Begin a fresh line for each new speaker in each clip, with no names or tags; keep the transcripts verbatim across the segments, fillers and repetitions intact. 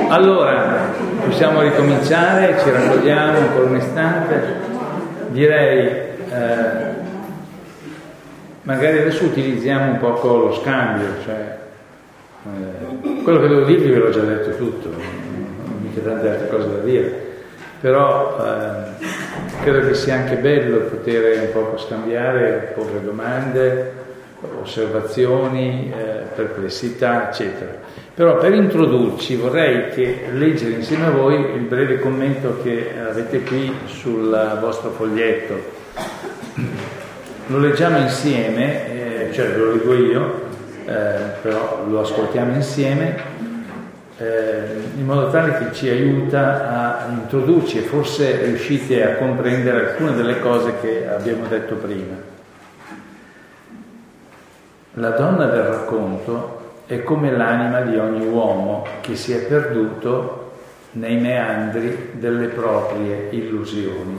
Allora, possiamo ricominciare, ci raccogliamo ancora un istante. Direi, eh, magari adesso utilizziamo un poco lo scambio, cioè eh, quello che devo dirvi ve l'ho già detto tutto, non mica tante altre cose da dire, però eh, credo che sia anche bello poter un poco scambiare, porre domande, osservazioni, eh, perplessità, eccetera. Però per introdurci vorrei che leggere insieme a voi il breve commento che avete qui sul vostro foglietto. Lo leggiamo insieme, eh, cioè lo leggo io, eh, però lo ascoltiamo insieme, eh, in modo tale che ci aiuta a introdurci e forse riuscite a comprendere alcune delle cose che abbiamo detto prima. La donna del racconto è come l'anima di ogni uomo che si è perduto nei meandri delle proprie illusioni.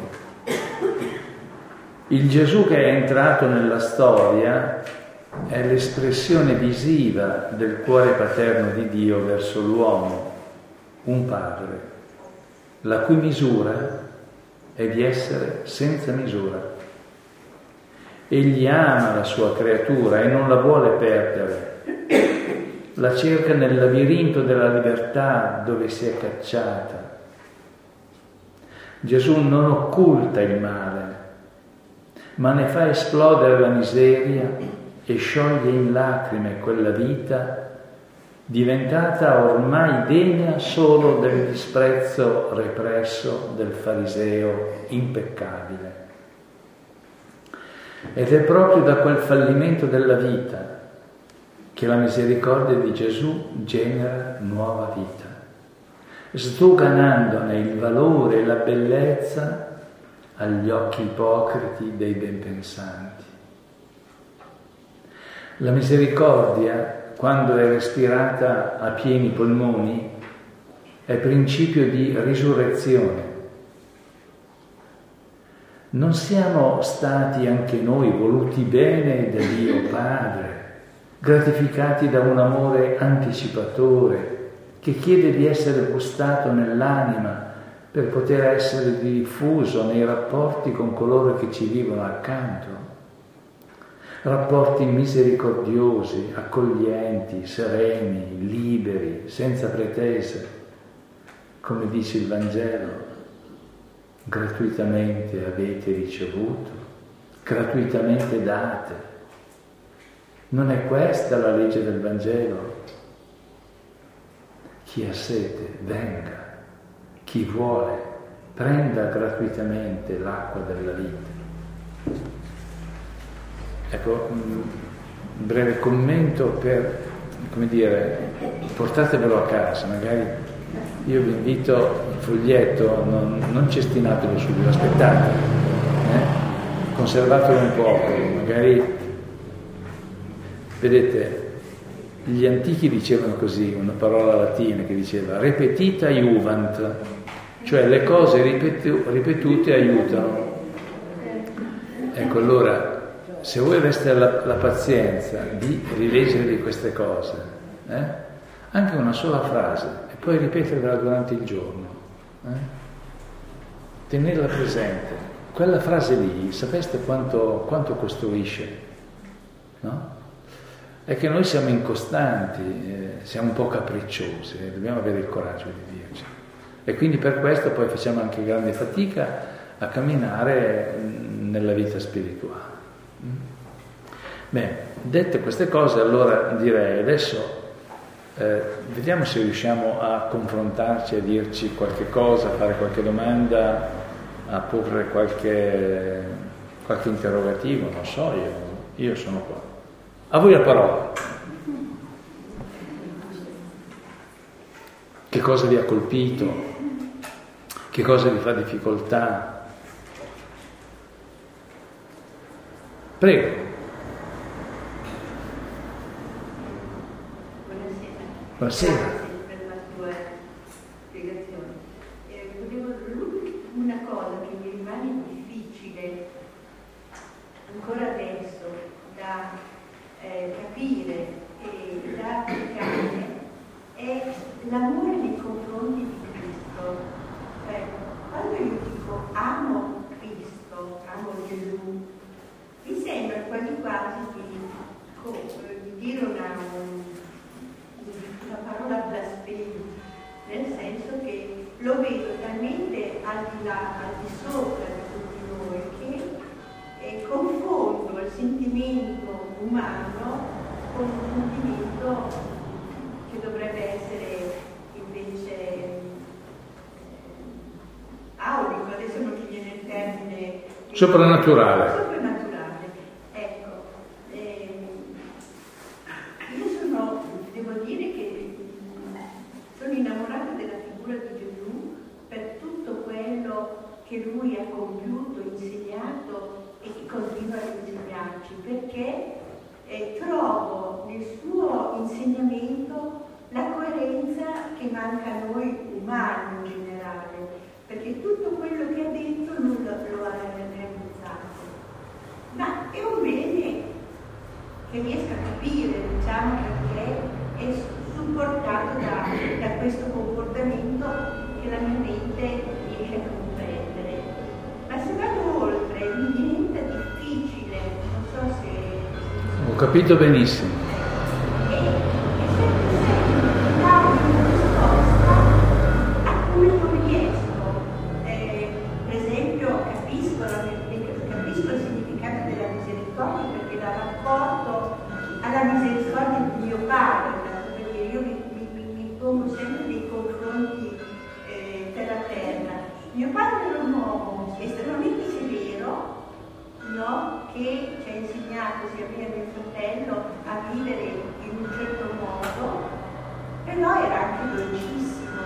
Il Gesù che è entrato nella storia è l'espressione visiva del cuore paterno di Dio verso l'uomo, un padre, la cui misura è di essere senza misura. Egli ama la sua creatura e non la vuole perdere. La cerca nel labirinto della libertà dove si è cacciata. Gesù non occulta il male, ma ne fa esplodere la miseria e scioglie in lacrime quella vita diventata ormai degna solo del disprezzo represso del fariseo impeccabile. Ed è proprio da quel fallimento della vita che la misericordia di Gesù genera nuova vita, sdoganandone il valore e la bellezza agli occhi ipocriti dei benpensanti. La misericordia, quando è respirata a pieni polmoni, è principio di risurrezione. Non siamo stati anche noi voluti bene da Dio Padre, gratificati da un amore anticipatore che chiede di essere gustato nell'anima per poter essere diffuso nei rapporti con coloro che ci vivono accanto. Rapporti misericordiosi, accoglienti, sereni, liberi, senza pretese, come dice il Vangelo. Gratuitamente avete ricevuto, gratuitamente date. Non è questa la legge del Vangelo? Chi ha sete, venga. Chi vuole, prenda gratuitamente l'acqua della vita. Ecco, un breve commento per, come dire, portatevelo a casa, magari io vi invito, il foglietto, non, non cestinatelo subito, aspettate, eh? Conservatelo un po', magari. Vedete, gli antichi dicevano così, una parola latina che diceva repetita iuvant, cioè le cose ripetu- ripetute aiutano. Ecco, allora, se voi aveste la, la pazienza di rileggere queste cose, eh, anche una sola frase, e poi ripeterla durante il giorno, eh, tenerla presente, quella frase lì, sapeste quanto, quanto costruisce, no? È che noi siamo incostanti, eh, siamo un po' capricciosi, eh, dobbiamo avere il coraggio di dirci. E quindi per questo poi facciamo anche grande fatica a camminare mh, nella vita spirituale. Mm. Bene, dette queste cose, allora direi adesso eh, vediamo se riusciamo a confrontarci, a dirci qualche cosa, a fare qualche domanda, a porre qualche, qualche interrogativo, non so, io, io sono qua. A voi la parola. Che cosa vi ha colpito? Che cosa vi fa difficoltà? Prego.
Buonasera.
Buonasera.
Grazie per la tua spiegazione. Eh, volevo, una cosa che mi rimane difficile ancora adesso da Eh, capire e da applicare è l'amore nei confronti al di sopra di tutti noi, che eh, confondo il sentimento umano con un sentimento che dovrebbe essere invece eh, aulico, adesso non mi viene il termine.
Soprannaturale.
Soprannaturale, ecco. Eh, io sono, devo dire che sono innamorata della figura di Gesù per tutto quello che lui ha compiuto, insegnato e che continua a insegnarci, perché eh, trovo nel suo insegnamento la coerenza che manca a noi umani in generale, perché tutto quello che ha detto lui lo, lo ha realizzato. Ma è un bene che riesca a capire, diciamo, perché è supportato da, da questo comportamento che la mia mente riesce a comprendere. Ma se vado oltre mi diventa difficile, non so se...
Ho capito benissimo.
E, e sempre dare una risposta a come non riesco. Eh, per esempio capisco, la, capisco il significato della misericordia perché la rapporto alla misericordia di mio padre, perché io mi, mi, mi pongo sempre nei confronti eh, terra terra. Mio padre era un uomo estremamente severo, no? Che ci ha insegnato sia me che mio fratello a vivere in un certo modo, però era anche dolcissimo.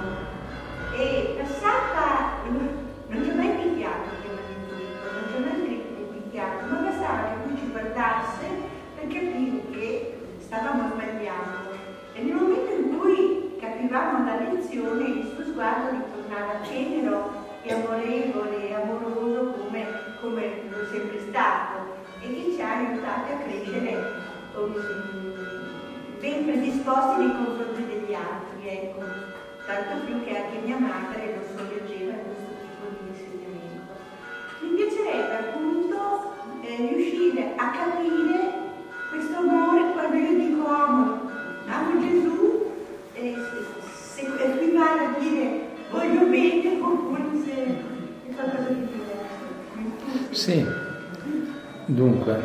E passata, non ci ho mai picchiato prima di tutto, non ci ho mai picchiato, ma bastava che lui ci guardasse per capire che stavamo sbagliando. E nel momento in cui capivamo la lezione, il suo sguardo ritornava tenero e amorevole e amoroso come, come lo è sempre stato, e che ci ha aiutati a crescere um, ben predisposti nei confronti degli altri, ecco. Tanto più che anche mia madre lo sorreggeva in questo tipo di insegnamento. Mi piacerebbe appunto eh, riuscire a capire questo amore quando io dico amo, amo Gesù, eh, se, se equivale a dire voglio bene oppure se è qualcosa di diverso.
Sì, dunque,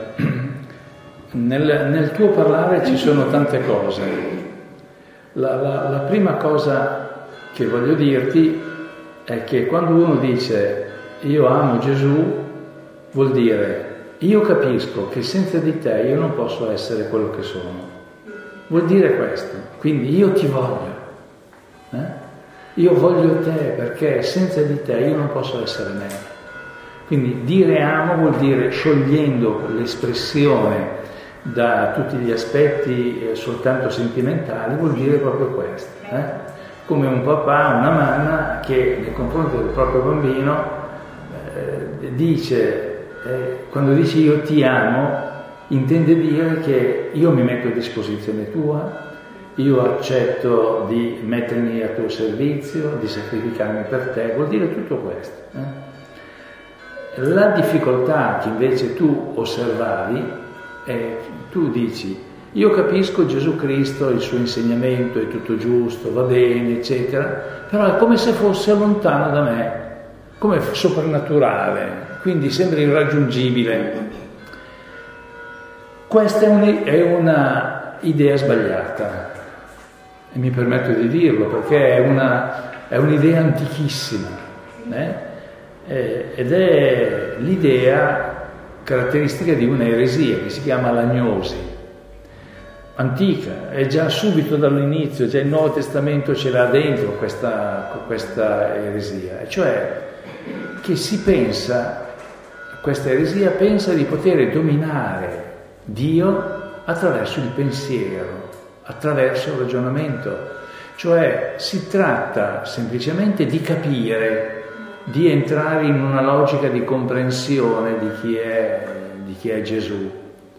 nel, nel tuo parlare ci sono tante cose. La, la, la prima cosa che voglio dirti è che quando uno dice io amo Gesù, vuol dire io capisco che senza di te io non posso essere quello che sono. Vuol dire questo. Quindi io ti voglio. Eh? Io voglio te perché senza di te io non posso essere me. Quindi dire amo vuol dire, sciogliendo l'espressione da tutti gli aspetti eh, soltanto sentimentali, vuol dire proprio questo. Eh? Come un papà, una mamma che nei confronti del proprio bambino eh, dice, eh, quando dice io ti amo, intende dire che io mi metto a disposizione tua, io accetto di mettermi a tuo servizio, di sacrificarmi per te, vuol dire tutto questo. Eh? La difficoltà che invece tu osservavi è, tu dici, io capisco Gesù Cristo, il suo insegnamento è tutto giusto, va bene, eccetera, però è come se fosse lontano da me, come soprannaturale, quindi sembra irraggiungibile. Questa è, un, è una idea sbagliata. E mi permetto di dirlo perché è, una, è un'idea antichissima, eh? eh, ed è l'idea caratteristica di un'eresia che si chiama l'agnosi, antica, è già subito dall'inizio, già il Nuovo Testamento ce l'ha dentro questa, questa eresia, cioè che si pensa, questa eresia pensa di poter dominare Dio attraverso il pensiero, attraverso il ragionamento, cioè si tratta semplicemente di capire, di entrare in una logica di comprensione di chi è, di chi è Gesù.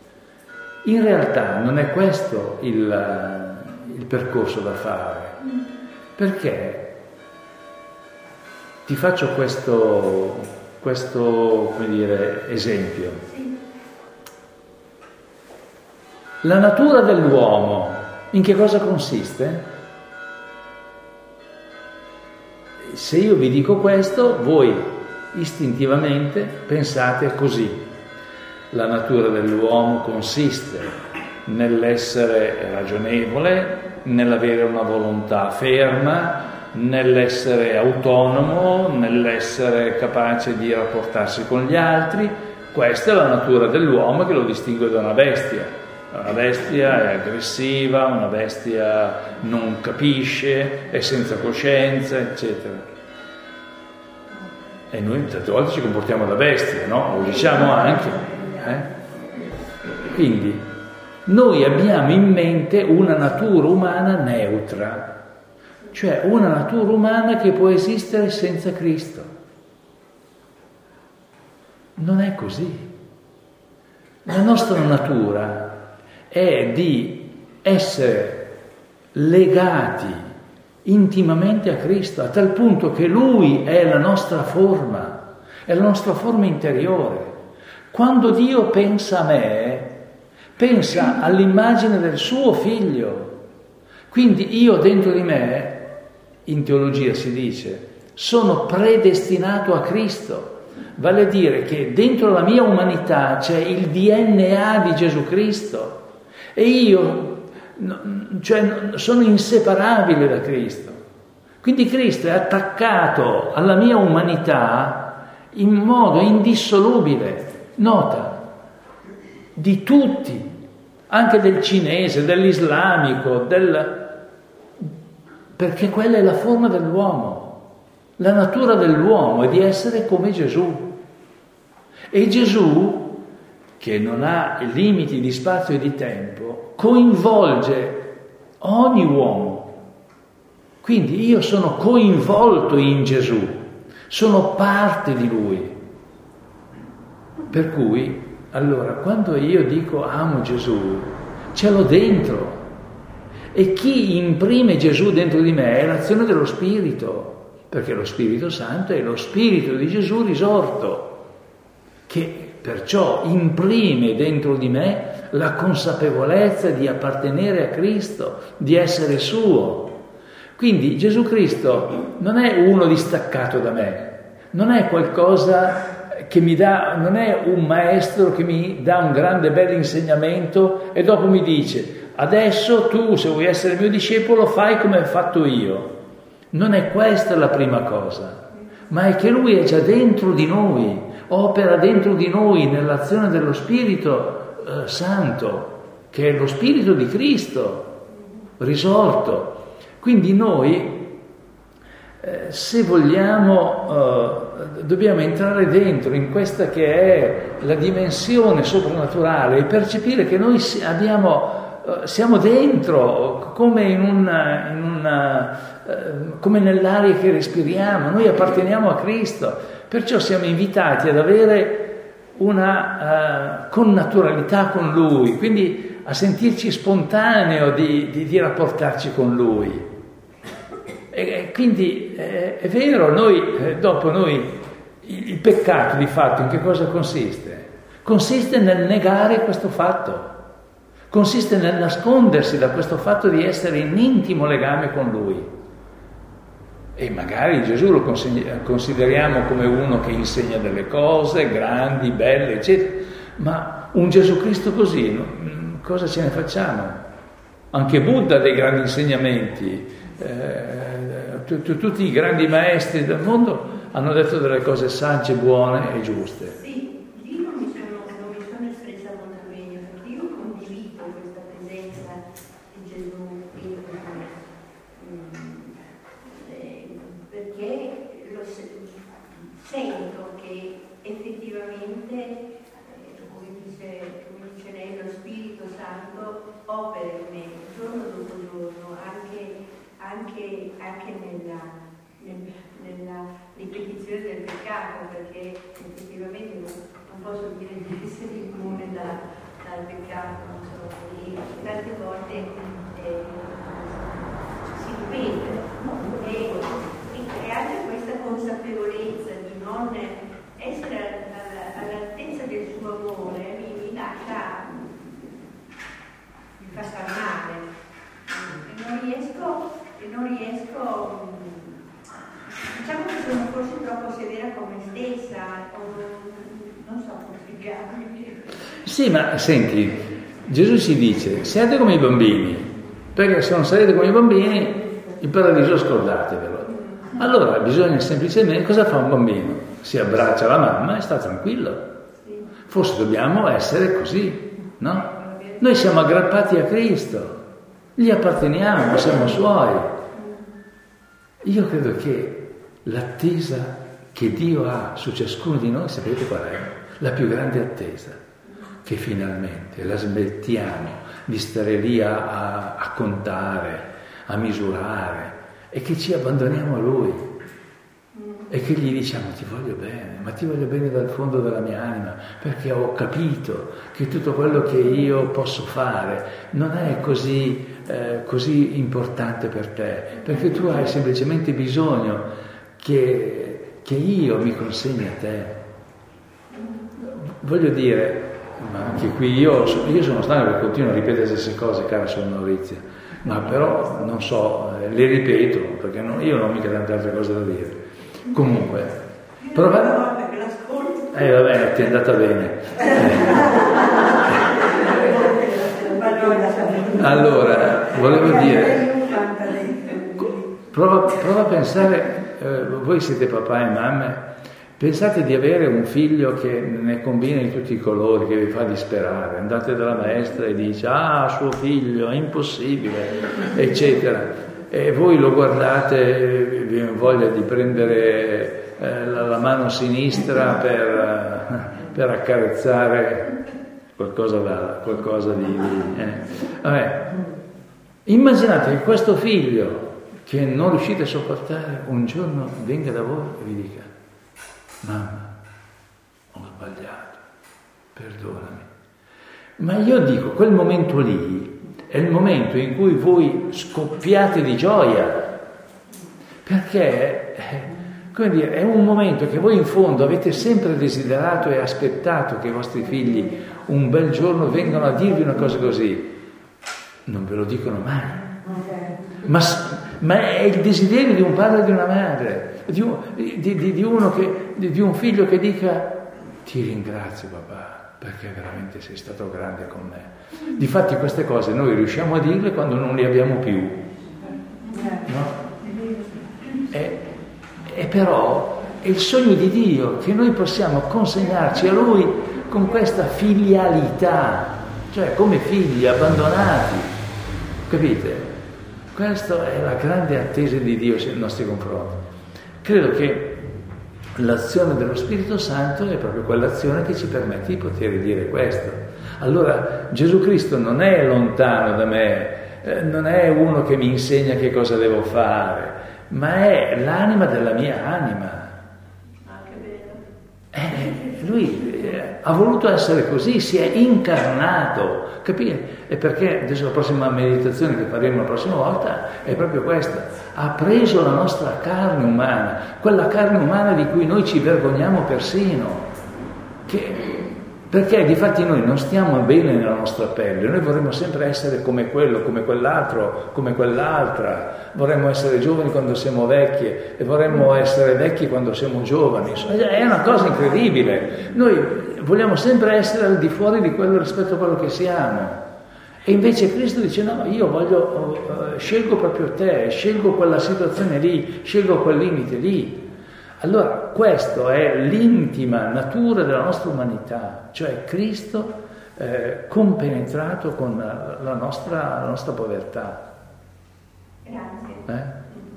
In realtà non è questo il, il percorso da fare, perché ti faccio questo, questo come dire, esempio. La natura dell'uomo in che cosa consiste? Se io vi dico questo, voi istintivamente pensate così. La natura dell'uomo consiste nell'essere ragionevole, nell'avere una volontà ferma, nell'essere autonomo, nell'essere capace di rapportarsi con gli altri. Questa è la natura dell'uomo che lo distingue da una bestia. Una bestia è aggressiva, una bestia non capisce, è senza coscienza, eccetera. E noi tante volte ci comportiamo da bestia, no? Lo diciamo anche. Eh? Quindi noi abbiamo in mente una natura umana neutra, cioè una natura umana che può esistere senza Cristo. Non è così. La nostra natura è di essere legati intimamente a Cristo, a tal punto che Lui è la nostra forma, è la nostra forma interiore. Quando Dio pensa a me, pensa all'immagine del suo Figlio. Quindi io dentro di me, in teologia si dice, sono predestinato a Cristo. Vale a dire che dentro la mia umanità c'è il D N A di Gesù Cristo e io cioè, sono inseparabile da Cristo. Quindi Cristo è attaccato alla mia umanità in modo indissolubile. Nota, di tutti, anche del cinese, dell'islamico, del... perché quella è la forma dell'uomo. La natura dell'uomo è di essere come Gesù. E Gesù, che non ha limiti di spazio e di tempo, coinvolge ogni uomo. Quindi io sono coinvolto in Gesù, sono parte di Lui. Per cui, allora, quando io dico amo Gesù, ce l'ho dentro. E chi imprime Gesù dentro di me è l'azione dello Spirito, perché lo Spirito Santo è lo Spirito di Gesù risorto, che perciò imprime dentro di me la consapevolezza di appartenere a Cristo, di essere suo. Quindi Gesù Cristo non è uno distaccato da me, non è qualcosa che mi dà, non è un maestro che mi dà un grande bel insegnamento e dopo mi dice adesso tu, se vuoi essere mio discepolo, fai come ho fatto io. Non è questa la prima cosa, ma è che Lui è già dentro di noi, opera dentro di noi nell'azione dello Spirito eh, Santo, che è lo Spirito di Cristo risorto. Quindi noi, eh, se vogliamo, eh, dobbiamo entrare dentro in questa che è la dimensione soprannaturale e percepire che noi abbiamo... siamo dentro, come in una, in una eh, come nell'aria che respiriamo, noi apparteniamo a Cristo, perciò siamo invitati ad avere una uh, connaturalità con Lui, quindi a sentirci spontaneo di, di, di rapportarci con Lui. E, e quindi eh, è vero, noi eh, dopo noi il, il peccato di fatto in che cosa consiste? Consiste nel negare questo fatto. Consiste nel nascondersi da questo fatto di essere in intimo legame con Lui. E magari Gesù lo consideriamo come uno che insegna delle cose grandi, belle, eccetera. Ma un Gesù Cristo così, cosa ce ne facciamo? Anche Buddha ha dei grandi insegnamenti. Eh, t- t- tutti i grandi maestri del mondo hanno detto delle cose sagge, buone e giuste.
Sento che effettivamente, eh, come, dice, come dice lei, lo Spirito Santo opera in me giorno dopo giorno, anche, anche, anche nella, nel, nella ripetizione del peccato, perché effettivamente non, non posso dire di essere immune da, dal peccato, non so, e tante volte eh, si ripete. E, e anche questa consapevolezza di non essere all'altezza del suo amore mi, mi lascia, mi fa star male e non riesco, e non riesco diciamo che sono forse troppo severa con me stessa, o non so come spiegarmi.
Sì, ma senti, Gesù ci dice, siate come i bambini, perché se non sarete come i bambini, il paradiso scordatevelo. Allora bisogna semplicemente, cosa fa un bambino? Si abbraccia la mamma e sta tranquillo. Forse dobbiamo essere così, no? Noi siamo aggrappati a Cristo, gli apparteniamo, siamo suoi. Io credo che l'attesa che Dio ha su ciascuno di noi, sapete qual è? La più grande attesa, che finalmente la smettiamo di stare lì a, a, a contare, a misurare, e che ci abbandoniamo a Lui e che gli diciamo ti voglio bene, ma ti voglio bene dal fondo della mia anima, perché ho capito che tutto quello che io posso fare non è così, eh, così importante per te, perché tu hai semplicemente bisogno che, che io mi consegni a te. Voglio dire, ma anche qui io, io sono stanco che continuo a ripetere le stesse cose, cara Sor Maurizia, ma però non so, le ripeto perché non, io non ho mica tante altre cose da dire. Comunque, prova... eh vabbè, ti è andata bene. Allora, volevo dire, prova, prova a pensare, eh, voi siete papà e mamme, pensate di avere un figlio che ne combina di tutti i colori, che vi fa disperare, andate dalla maestra e dice ah, suo figlio, è impossibile, eccetera. E voi lo guardate, vi viene voglia di prendere eh, la, la mano sinistra per, per accarezzare qualcosa, da, qualcosa di... di eh. Vabbè. Immaginate che questo figlio che non riuscite a sopportare un giorno venga da voi e vi dica mamma, ho sbagliato, perdonami. Ma io dico, quel momento lì è il momento in cui voi scoppiate di gioia, perché come dire, è un momento che voi in fondo avete sempre desiderato e aspettato che i vostri figli un bel giorno vengano a dirvi una cosa così. Non ve lo dicono mai. Ma, ma è il desiderio di un padre e di una madre, di un, di, di, di uno che, di, di un figlio che dica ti ringrazio papà, perché veramente sei stato grande con me. Difatti queste cose noi riusciamo a dirle quando non le abbiamo più, no? E, e però è il sogno di Dio che noi possiamo consegnarci a Lui con questa filialità, cioè come figli abbandonati, capite? Questa è la grande attesa di Dio nei nostri confronti. Credo che l'azione dello Spirito Santo è proprio quell'azione che ci permette di poter dire questo. Allora Gesù Cristo non è lontano da me, eh, non è uno che mi insegna che cosa devo fare, ma è l'anima della mia anima. Eh, lui eh, ha voluto essere così, si è incarnato, capite? E perché adesso la prossima meditazione che faremo la prossima volta è proprio questa: ha preso la nostra carne umana, quella carne umana di cui noi ci vergogniamo persino, che, perché difatti noi non stiamo bene nella nostra pelle, noi vorremmo sempre essere come quello, come quell'altro, come quell'altra, vorremmo essere giovani quando siamo vecchi e vorremmo essere vecchi quando siamo giovani. È una cosa incredibile, noi vogliamo sempre essere al di fuori di quello rispetto a quello che siamo. E invece Cristo dice no, io voglio, uh, scelgo proprio te, scelgo quella situazione lì, scelgo quel limite lì. Allora questo è l'intima natura della nostra umanità, cioè Cristo eh, compenetrato con la, la, nostra, la nostra povertà.
Grazie.
Eh?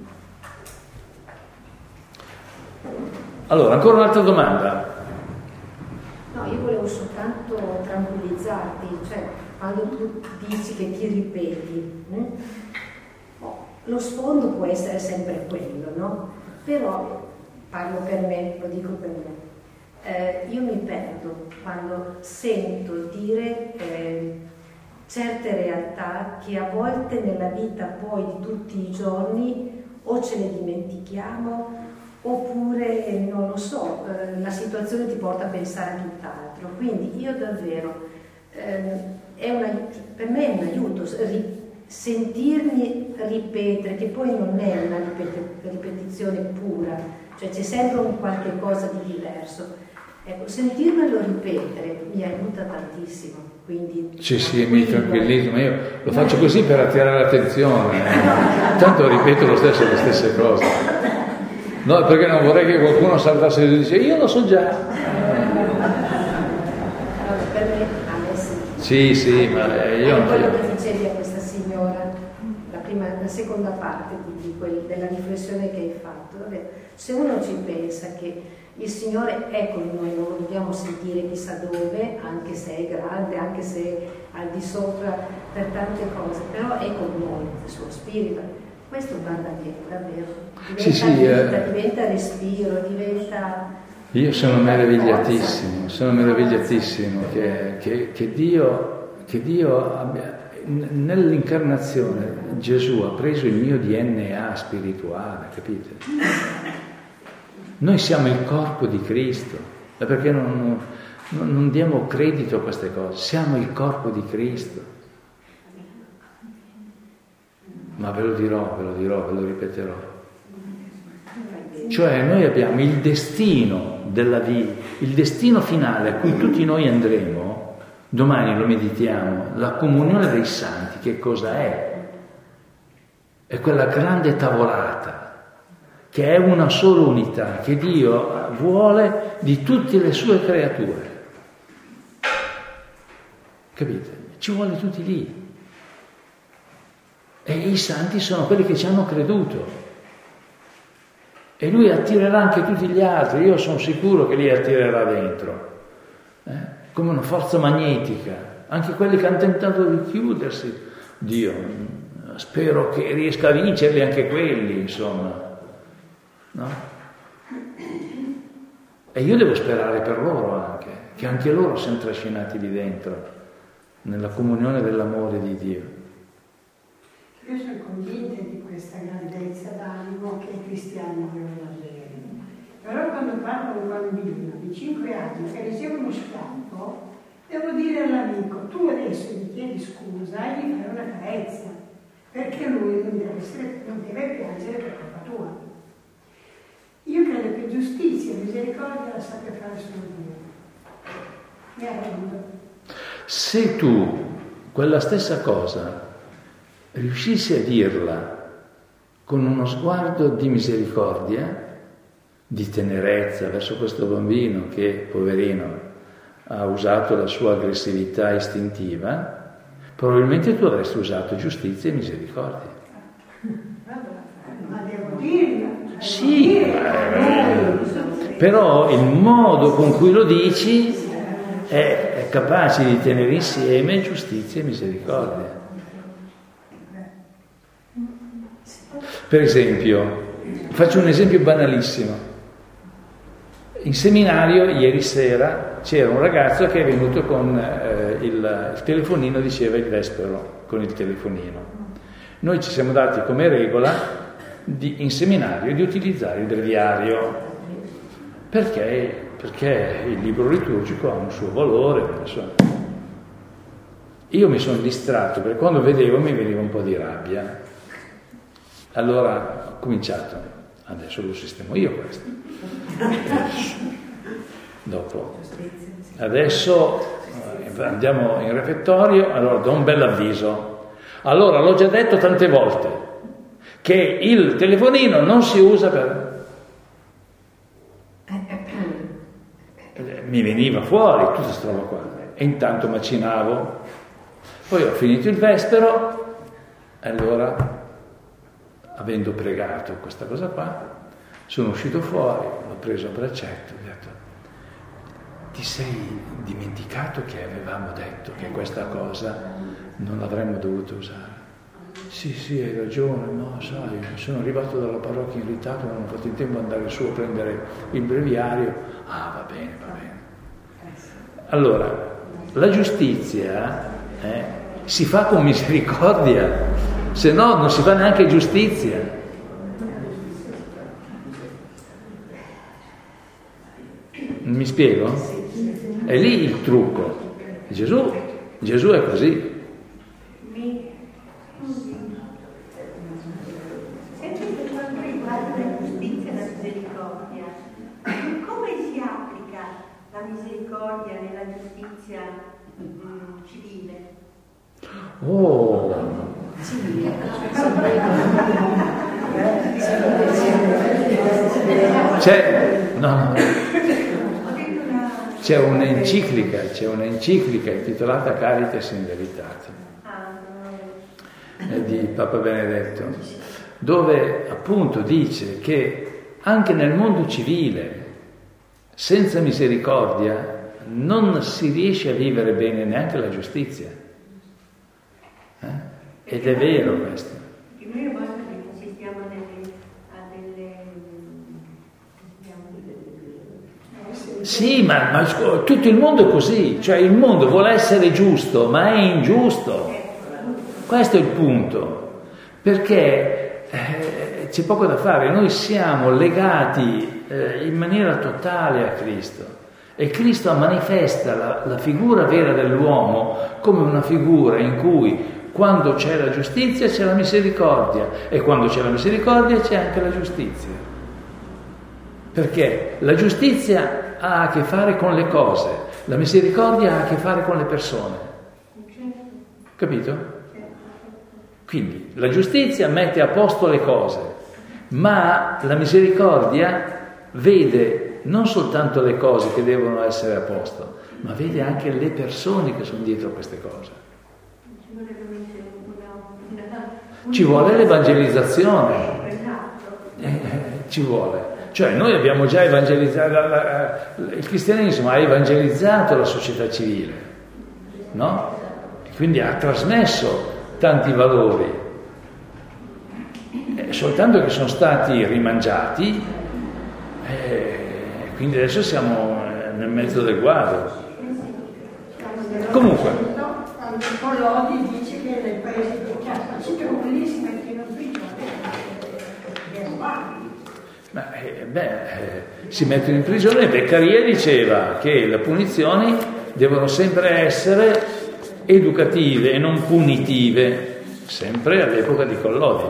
Allora, ancora un'altra domanda.
No, io volevo soltanto tranquillizzarti, cioè quando tu dici che ti ripeti, eh? oh, lo sfondo può essere sempre quello, no? Però, parlo per me, lo dico per me, eh, io mi perdo quando sento dire eh, certe realtà che a volte nella vita poi di tutti i giorni o ce ne dimentichiamo oppure, non lo so, eh, la situazione ti porta a pensare a tutt'altro. Quindi io davvero, eh, è una, per me è un aiuto ri, sentirmi ripetere, che poi non è una ripet- ripetizione, istruzione pura, cioè c'è sempre un qualche cosa di diverso. Ecco, sentirmelo ripetere mi aiuta tantissimo. Quindi,
sì, sì, mi tranquillizzo, ma io lo faccio così per attirare l'attenzione. Eh. Tanto ripeto lo stesso, le stesse cose. No, perché non vorrei che qualcuno saltasse e dice io lo so già.
Allora, per me, a me sì.
Sì, sì, ma io
non quello che dicevi a questa signora, la, prima, la seconda parte di quel, della riflessione che hai fatto. Vabbè, se uno ci pensa che il Signore è con noi, non lo dobbiamo sentire chissà dove, anche se è grande, anche se è al di sopra per tante cose, però è con noi, il suo spirito. Questo guarda bene, davvero. Diventa,
sì, sì,
vita,
eh.
diventa respiro, diventa...
Io sono meravigliatissimo, sono meravigliatissimo che, che, che Dio, che Dio abbia... Nell'incarnazione Gesù ha preso il mio D N A spirituale, capite? Noi siamo il corpo di Cristo, perché non, non, non diamo credito a queste cose, siamo il corpo di Cristo. Ma ve lo dirò, ve lo dirò, ve lo ripeterò. Cioè noi abbiamo il destino della vita, il destino finale a cui tutti noi andremo, domani lo meditiamo, la comunione dei santi, che cosa è? È quella grande tavolata, che è una sola unità, che Dio vuole di tutte le sue creature. Capite? Ci vuole tutti lì. E i santi sono quelli che ci hanno creduto. E lui attirerà anche tutti gli altri. Io sono sicuro che li attirerà dentro. Eh? Come una forza magnetica. Anche quelli che hanno tentato di chiudersi. Dio, spero che riesca a vincerli anche quelli, insomma. No? E io devo sperare per loro anche, che anche loro siano trascinati lì dentro, nella comunione dell'amore di Dio.
Io sono convinta di questa grandezza d'animo che i cristiani devono avere. Però quando parlo con un bambino di cinque anni che riceve uno schiaffo, devo dire all'amico, tu adesso gli chiedi scusa e gli fai una carezza, perché lui non deve, essere, non deve piangere per colpa tua. Io credo che giustizia e misericordia la sappia fare solo Dio. Mi arrendo.
Se tu quella stessa cosa riuscissi a dirla con uno sguardo di misericordia, di tenerezza verso questo bambino che, poverino, ha usato la sua aggressività istintiva, probabilmente tu avresti usato giustizia e misericordia.
Ma devo dirla.
Sì, eh, però il modo con cui lo dici è, è capace di tenere insieme giustizia e misericordia. Per esempio, faccio un esempio banalissimo. In seminario ieri sera c'era un ragazzo che è venuto con eh, il, il telefonino, diceva il vespero con il telefonino. Noi ci siamo dati come regola Di, in seminario di utilizzare il breviario perché, perché il libro liturgico ha un suo valore. Insomma. Io mi sono distratto perché quando vedevo mi veniva un po' di rabbia, allora ho cominciato, adesso lo sistemo io questo, dopo adesso andiamo in refettorio, allora do un bel avviso. Allora l'ho già detto tante volte che il telefonino non si usa per... Mi veniva fuori tutta questa roba qua e intanto macinavo. Poi ho finito il vespero e allora, avendo pregato questa cosa qua, sono uscito fuori, l'ho preso a braccetto e ho detto: ti sei dimenticato che avevamo detto che questa cosa non l'avremmo dovuto usare? Sì, sì, hai ragione, no, sai, sono arrivato dalla parrocchia in ritardo, non ho fatto in tempo ad andare su a prendere il breviario. Ah, va bene, va bene. Allora, la giustizia eh, si fa con misericordia, se no non si fa neanche giustizia. Mi spiego? È lì il trucco. Gesù, Gesù è così.
Sempre per quanto riguarda la giustizia misericordia nella giustizia mh, civile.
Oh! C'è, no, c'è un'enciclica, c'è un'enciclica intitolata Caritas in Veritate di Papa Benedetto, dove appunto dice che anche nel mondo civile, senza misericordia, non si riesce a vivere bene neanche la giustizia. Eh? Ed è vero questo.
Noi a volte assistiamo a delle, a delle,
Sì, ma, ma tutto il mondo è così, cioè il mondo vuole essere giusto, ma è ingiusto. Questo è il punto, perché eh, c'è poco da fare, noi siamo legati eh, in maniera totale a Cristo e Cristo manifesta la, la figura vera dell'uomo come una figura in cui quando c'è la giustizia c'è la misericordia e quando c'è la misericordia c'è anche la giustizia. Perché la giustizia ha a che fare con le cose, la misericordia ha a che fare con le persone. Capito? Quindi la giustizia mette a posto le cose, ma la misericordia vede non soltanto le cose che devono essere a posto, ma vede anche le persone che sono dietro a queste cose. Ci vuole l'evangelizzazione, eh, ci vuole. Cioè noi abbiamo già evangelizzato, la, la, il cristianesimo ha evangelizzato la società civile, no? E quindi ha trasmesso tanti valori, eh, soltanto che sono stati rimangiati, eh, quindi adesso siamo nel mezzo del guado. Comunque.
Quando Lodi dice che nel paese di Chiaspacito lì si mettono in prigione,
Ma, eh, beh, eh, si mettono in prigione. Beccaria diceva che le punizioni devono sempre essere educative e non punitive, sempre all'epoca di Collodi.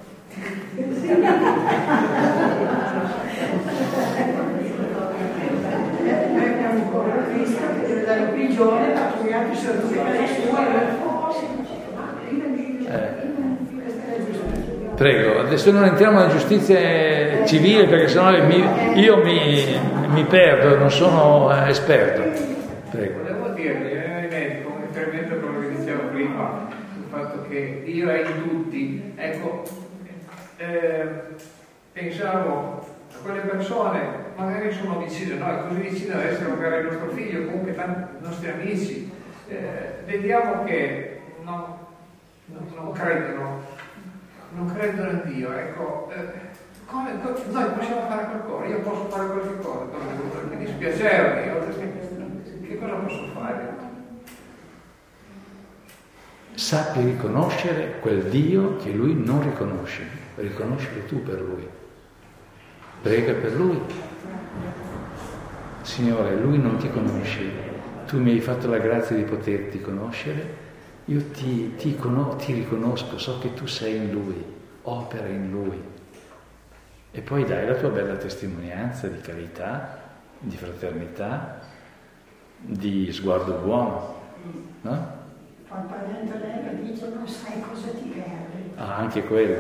Cristo che deve dare in prigione, ma gli altri sono tutti
eh. Prego, adesso non entriamo nella giustizia civile perché sennò mi, io mi, mi perdo, non sono esperto. Prego.
Volevo dirvi, come riferimento a quello che dicevo prima, sul fatto che Dio è in tutti. Ecco, eh, pensavo a quelle persone, magari sono vicine, no? Così vicine ad essere magari il nostro figlio, comunque tanti nostri amici, eh, vediamo che non, non, non credono. non credono in Dio, ecco, eh, come, noi possiamo fare qualcosa, io posso fare qualche cosa, per dispiacermi, che cosa posso fare?
Sappi riconoscere quel Dio che lui non riconosce, riconoscere tu per lui, prega per lui. Signore, lui non ti conosce, tu mi hai fatto la grazia di poterti conoscere. Io ti, ti, conos- ti riconosco, so che tu sei in Lui, opera in Lui. E poi dai la tua bella testimonianza di carità, di fraternità, di sguardo buono, no?
Quando dentro lei dice non sai cosa ti perdi.
Ah, anche quello.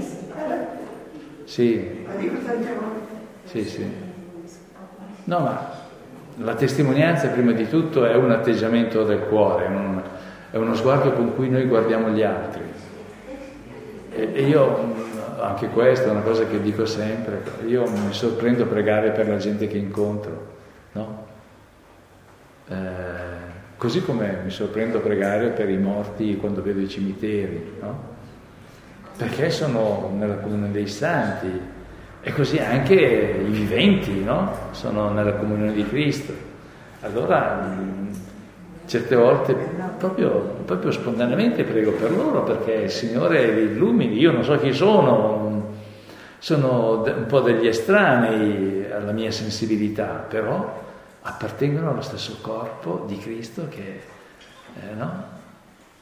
Sì.
Lo dico tante volte.
Sì, sì. No, ma la testimonianza prima di tutto è un atteggiamento del cuore, un è uno sguardo con cui noi guardiamo gli altri. E, e io, anche questa è una cosa che dico sempre, io mi sorprendo a pregare per la gente che incontro, no? Eh, così come mi sorprendo a pregare per i morti quando vedo i cimiteri, no? Perché sono nella comunione dei santi, e così anche i viventi, no? Sono nella comunione di Cristo. Allora certe volte proprio, proprio spontaneamente prego per loro perché il Signore li illumini. Io non so chi sono, sono un po' degli estranei alla mia sensibilità, però appartengono allo stesso corpo di Cristo che, eh, no?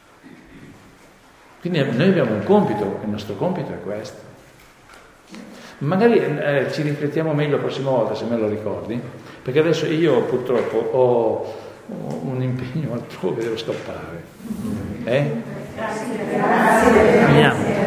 Quindi noi abbiamo un compito, il nostro compito è questo. Magari eh, ci riflettiamo meglio la prossima volta, se me lo ricordi, perché adesso io purtroppo ho, ho un impegno altrove, devo scappare. Eh?
Grazie.
Andiamo.